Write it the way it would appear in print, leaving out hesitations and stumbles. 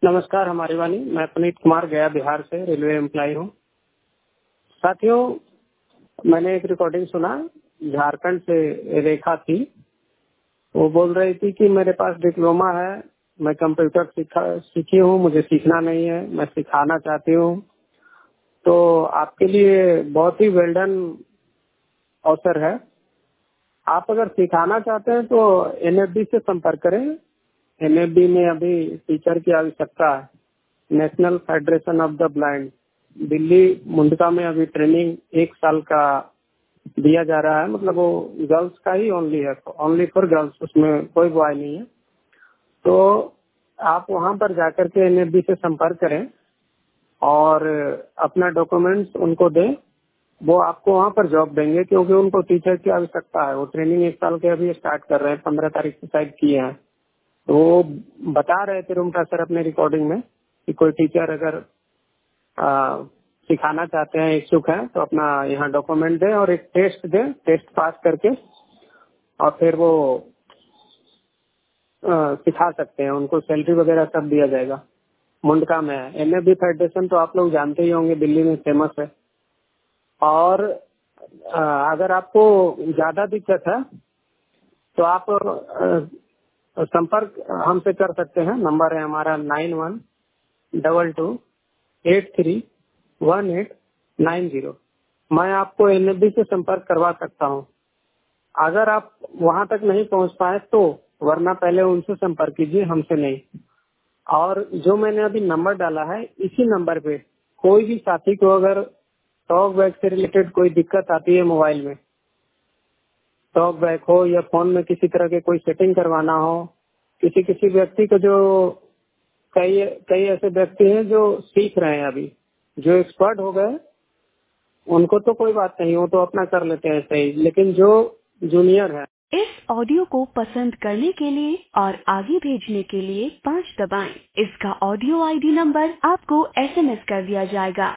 नमस्कार हमारी वाणी, मैं पुनीत कुमार गया बिहार से रेलवे एम्प्लॉय हूँ। साथियों, मैंने एक रिकॉर्डिंग सुना, झारखंड से रेखा थी। वो बोल रही थी कि मेरे पास डिप्लोमा है, मैं कंप्यूटर सीखी हूँ, मुझे सीखना नहीं है, मैं सिखाना चाहती हूँ। तो आपके लिए बहुत ही वेल डन अवसर है। आप अगर सिखाना चाहते हैं तो एनएफडी से संपर्क करें। एनएफडी में अभी टीचर की आवश्यकता है। National federation of the blind, Delhi Mundka में अभी ट्रेनिंग 1 साल का दिया जा रहा है। मतलब वो गर्ल्स का ही ओनली है, ओनली फॉर गर्ल्स, उसमें कोई बॉय नहीं है। तो आप वहां पर जाकर के एनएफडी से संपर्क करें और अपना डॉक्यूमेंट्स उनको दें। वो आपको वहां पर जॉब देंगे, क्योंकि उनको टीचर की आवश्यकता है। वो ट्रेनिंग 1 साल के अभी स्टार्ट कर रहे हैं, 15 तारीख से शायद किए हैं। तो वो बता रहे थे रूमटा सर अपने रिकॉर्डिंग में कि कोई टीचर अगर सिखाना चाहते हैं, इच्छुक हैं, तो अपना यहाँ डॉक्यूमेंट दें और एक टेस्ट दें। टेस्ट पास करके और फिर वो सिखा सकते हैं। उनको सैलरी वगैरह सब दिया जाएगा। मुंडका में है। एनएफडी फेडरेशन तो आप लोग जानते ही होंगे, दिल्ली में फेमस है। और अगर आपको ज्यादा दिक्कत है तो आप संपर्क हमसे कर सकते हैं। नंबर है हमारा 9122831890। मैं आपको एनएफडी से संपर्क करवा सकता हूं। अगर आप वहां तक नहीं पहुंच पाए तो, वरना पहले उनसे संपर्क कीजिए, हमसे नहीं। और जो मैंने अभी नंबर डाला है, इसी नंबर पे कोई भी साथी को अगर टॉक बैक से रिलेटेड कोई दिक्कत आती है, मोबाइल में टॉक बैक हो या फोन में किसी तरह के कोई सेटिंग करवाना हो, किसी व्यक्ति को, जो कई ऐसे व्यक्ति हैं जो सीख रहे हैं अभी, जो एक्सपर्ट हो गए, उनको तो कोई बात नहीं, वो तो अपना कर लेते हैं सही। लेकिन जो जूनियर है, इस ऑडियो को पसंद करने के लिए और आगे भेजने के लिए 5 दबाएं। इसका ऑडियो आईडी नंबर आपको एसएमएस कर दिया जाएगा।